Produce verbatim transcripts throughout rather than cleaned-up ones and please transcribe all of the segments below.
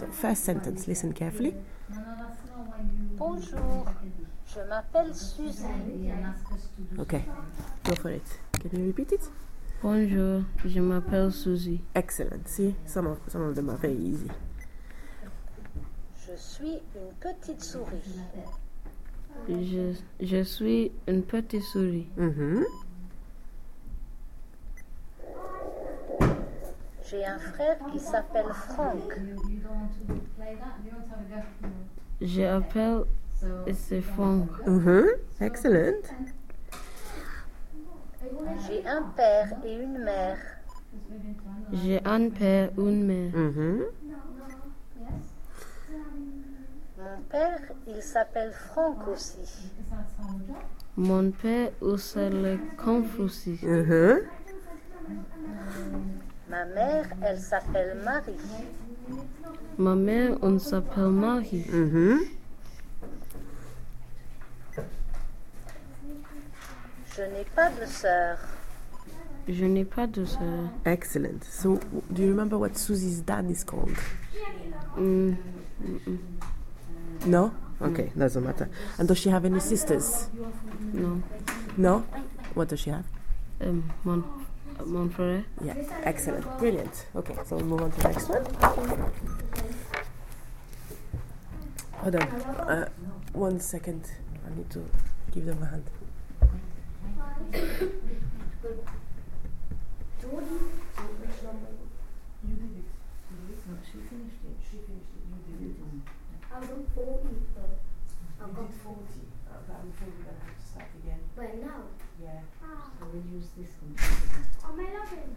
first sentence. Listen carefully. Bonjour, je m'appelle Suzy. Okay, go for it. Can you repeat it? Bonjour, je m'appelle Suzy. Excellent. See, some of, some of them are very easy. Je suis une petite souris. Je, je suis une petite souris. Mm-hmm. J'ai un frère qui s'appelle Franck. J'appelle c'est Franck. Mm-hmm. Excellent. J'ai un père et une mère. J'ai un père et une mère. Mm-hmm. Mon père, il s'appelle Franck aussi. Mon père s'appelle Franck aussi. Mm-hmm. Ma mère, elle s'appelle Marie. Ma mère, on s'appelle Marie. Mm-hmm. Je n'ai pas de sœur. Je n'ai pas de sœur. Excellent. So, do you remember what Susie's dad is called? Mm. No? Okay, doesn't matter. And does she have any sisters? No. No? What does she have? Um, mon, mon frère. Yeah, excellent. Brilliant. Okay, so we'll move on to the next one. Hold on. Uh, one second. I need to give them a hand. You did it. No, she finished it. She finished it. You did it. I've done forty, but I've You got did forty. Uh, but I'm afraid we're gonna have to start again. But now, Yeah. So we'll use this one. I'm eleven.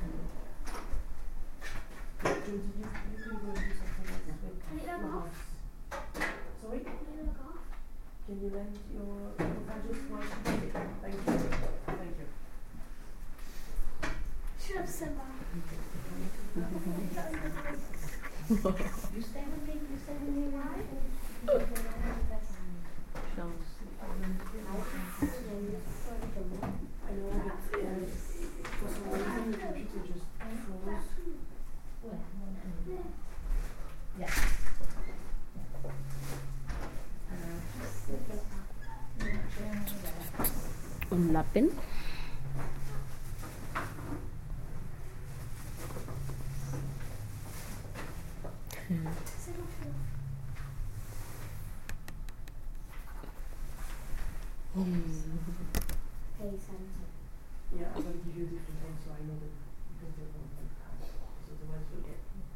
You, you, you can go and do something else with Can you log off? Sorry? Can you log off? Can you lend your if I just want to do it? Thank you. Thank you. Should have said that. You stay with me, you stay with me, right? I know that uh, for some reason the computer just froze. Yeah. Un lapin. Hey, Santa. Yeah, I'm going to give you different ones so I know that because they're all different kinds. So the ones you'll get.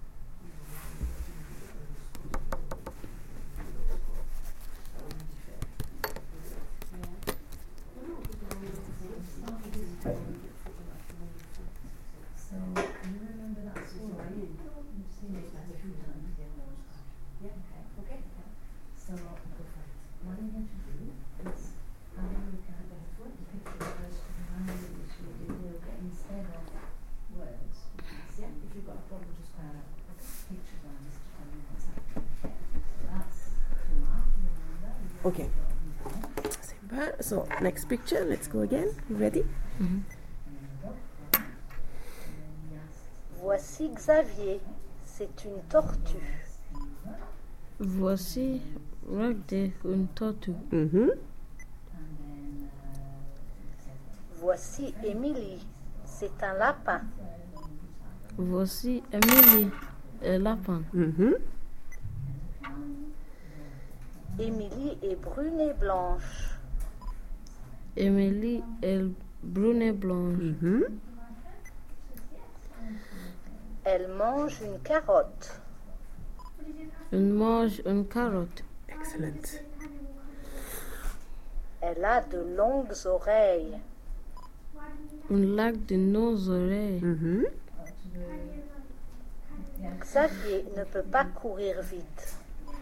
So, you remember that story? You've seen it a few times. Yeah, okay. Okay. So, go for it. What I'm going to do is I'm going to look at the foot picture first to remind you that you did look at instead of words. Yeah, if you've got a problem, just grab a picture on this to tell you what's happening. Yeah. So that's the mark, remember? Okay. So, next picture, let's go again. You ready? Mm-hmm. Voici Xavier, c'est une tortue. Voici regardez une tortue. Mm-hmm. Voici Émilie, c'est un lapin. Voici Émilie, un lapin. Mm-hmm. Émilie est brune et blanche. Émilie est brune et blanche. Mm-hmm. Elle mange une carotte. Elle mange une carotte. Excellent. Elle a de longues oreilles. Un lac de nos oreilles. Mm-hmm. Xavier ne peut pas courir vite.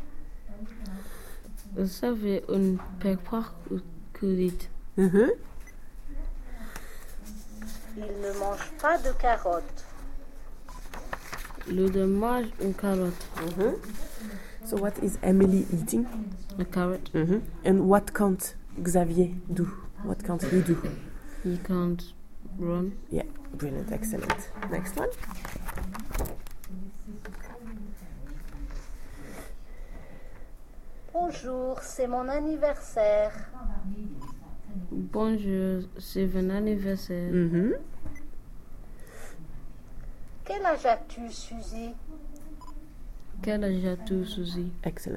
Vous savez, on ne peut pas courir. Mm-hmm. Il ne mange pas de carottes. Le de mange une carotte. Mm-hmm. So what is Emily eating? A carrot. Mm-hmm. And what can't Xavier do? What can't he do? He can't run. Yeah, brilliant, excellent. Next one. Bonjour, c'est mon anniversaire. Bonjour, c'est mon anniversaire. Mhm. Quel âge as-tu, Suzy? Quel âge as-tu, Suzy? Excellent.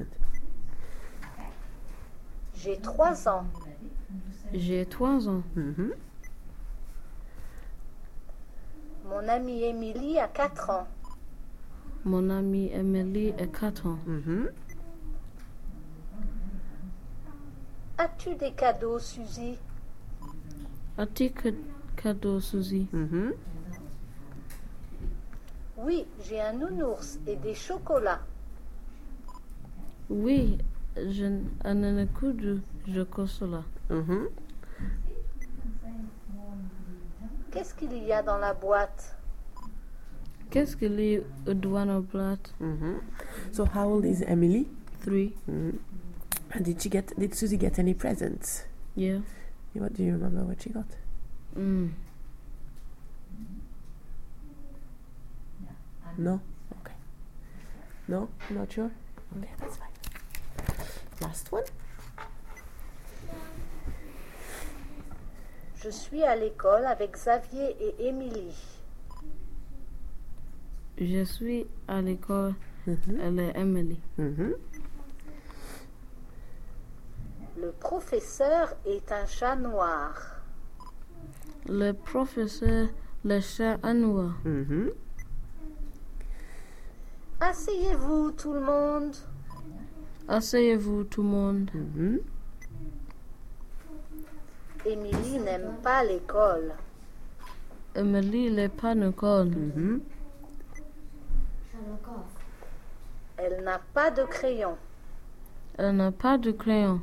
J'ai trois ans. J'ai trois ans. Mhm. Mon amie Émilie a quatre ans. Mon amie Emily a quatre ans. Mhm. As-tu des cadeaux, Suzy? As-tu que cadeau, Suzy? Mhm. Oui, j'ai un nounours et des chocolats. Oui, je n'en ai que du chocolat. Mhm. Qu'est-ce qu'il y a dans la boîte? Qu'est-ce qu'il y a dans la boîte? Mhm. So how old is Emily? Three. Mhm. And did she get? Did Susie get any presents? Yeah. What do you remember? What she got? Mm. No. Okay. No, not sure. Okay, that's fine. Last one. Je suis à l'école avec Xavier et Émilie. Je suis à l'école. Mhm. Elle est Emily. Mhm. Le professeur est un chat noir. Le professeur, le chat à noir. Mhm. Asseyez-vous, tout le monde. Asseyez-vous, tout le monde. Mhm. Émilie n'aime pas l'école. Emily n'est pas à l'école. Mhm. Sherlock off. Elle n'a pas de crayon. Elle n'a pas de crayon.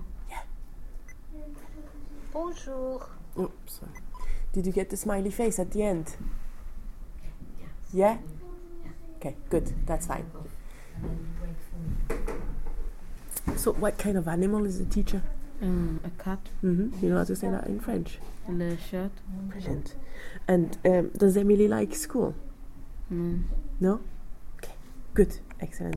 Bonjour. Oh, sorry. Did you get the smiley face at the end? Yeah? Okay, good. That's fine. So, what kind of animal is the teacher? Um, a cat. Mm-hmm. You know how to say that in French? Le chat. Brilliant. And um, does Emily like school? No. No? Okay, good. Excellent.